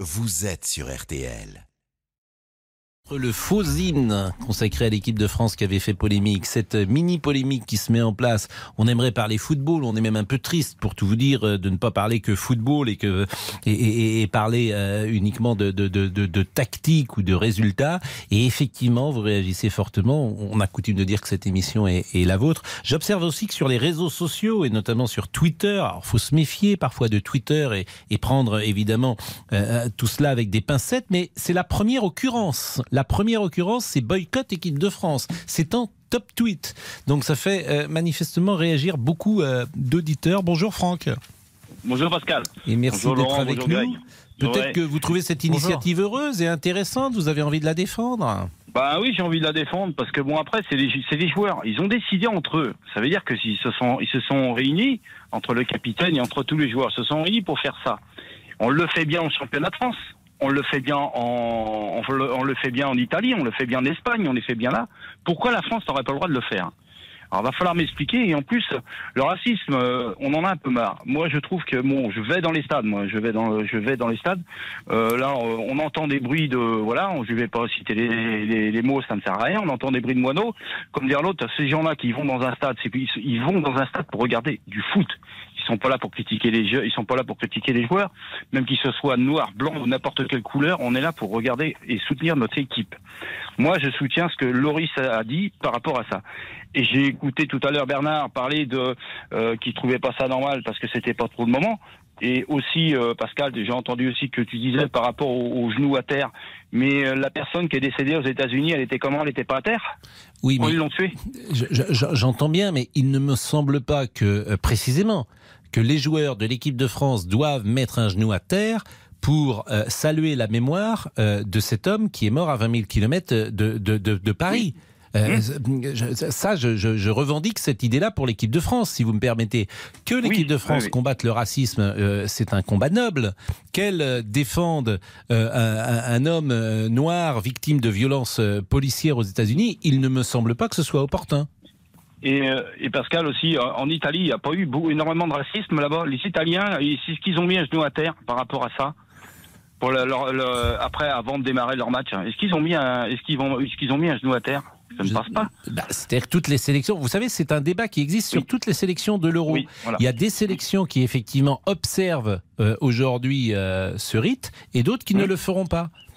vous êtes sur RTL. Le faux hymne consacré à l'équipe de France qui avait fait polémique, cette mini-polémique qui se met en place. On aimerait parler football, on est même un peu triste pour tout vous dire de ne pas parler que football et parler uniquement de tactique ou de résultats. Et effectivement, vous réagissez fortement. On a coutume de dire que cette émission est la vôtre. J'observe aussi que sur les réseaux sociaux et notamment sur Twitter, alors faut se méfier parfois de Twitter et prendre évidemment tout cela avec des pincettes, mais c'est la première occurrence. La première occurrence, c'est boycott équipe de France. C'est en top tweet. Donc ça fait manifestement réagir beaucoup d'auditeurs. Bonjour Franck. Bonjour Pascal. Et merci bonjour d'être Laurent, avec bonjour nous. Greg. Peut-être que vous trouvez cette initiative heureuse et intéressante. Vous avez envie de la défendre. Bah oui, j'ai envie de la défendre parce que bon après c'est les joueurs. Ils ont décidé entre eux. Ça veut dire que ils se sont réunis entre le capitaine et entre tous les joueurs. Ils se sont réunis pour faire ça. On le fait bien au championnat de France. On le fait bien on le fait bien en Italie, on le fait bien en Espagne, on le fait bien là. Pourquoi la France n'aurait pas le droit de le faire ? Alors, il va falloir m'expliquer. Et en plus, le racisme, on en a un peu marre. Moi, je trouve que je vais dans les stades. Je vais dans les stades. Là, on entend des bruits de, voilà. Je vais pas citer les mots, ça ne sert à rien. On entend des bruits de moineaux. Comme dire l'autre, ces gens-là qui vont dans un stade, ils vont dans un stade pour regarder du foot. Ils sont pas là pour critiquer les jeux. Ils sont pas là pour critiquer les joueurs, même qu'ils se soient noir, blanc ou n'importe quelle couleur. On est là pour regarder et soutenir notre équipe. Moi, je soutiens ce que Loris a dit par rapport à ça. Et j'ai écouté tout à l'heure Bernard parler qu'il trouvait pas ça normal parce que c'était pas trop de moment. Et aussi, Pascal, j'ai entendu aussi que tu disais par rapport aux genoux à terre. Mais la personne qui est décédée aux États-Unis, elle était comment ? Elle était pas à terre ? Oui, mais ils l'ont tuée. J'entends bien, mais il ne me semble pas que, précisément, que les joueurs de l'équipe de France doivent mettre un genou à terre pour saluer la mémoire de cet homme qui est mort à 20 000 km de Paris. Oui. Je revendique cette idée-là pour l'équipe de France, si vous me permettez. Que l'équipe de France combatte le racisme, c'est un combat noble. Qu'elle défende un homme noir victime de violences policières aux États-Unis, il ne me semble pas que ce soit opportun. Et Pascal aussi, en Italie, il n'y a pas eu énormément de racisme là-bas. Les Italiens, c'est ce qu'ils ont mis un genou à terre par rapport à ça. Pour après, avant de démarrer leur match, est-ce qu'ils ont mis un genou à terre ? Ça ne passe pas. C'est-à-dire que toutes les sélections, vous savez, c'est un débat qui existe sur toutes les sélections de l'Euro. Oui, voilà. Il y a des sélections qui effectivement observent aujourd'hui ce rite et d'autres qui ne le feront pas.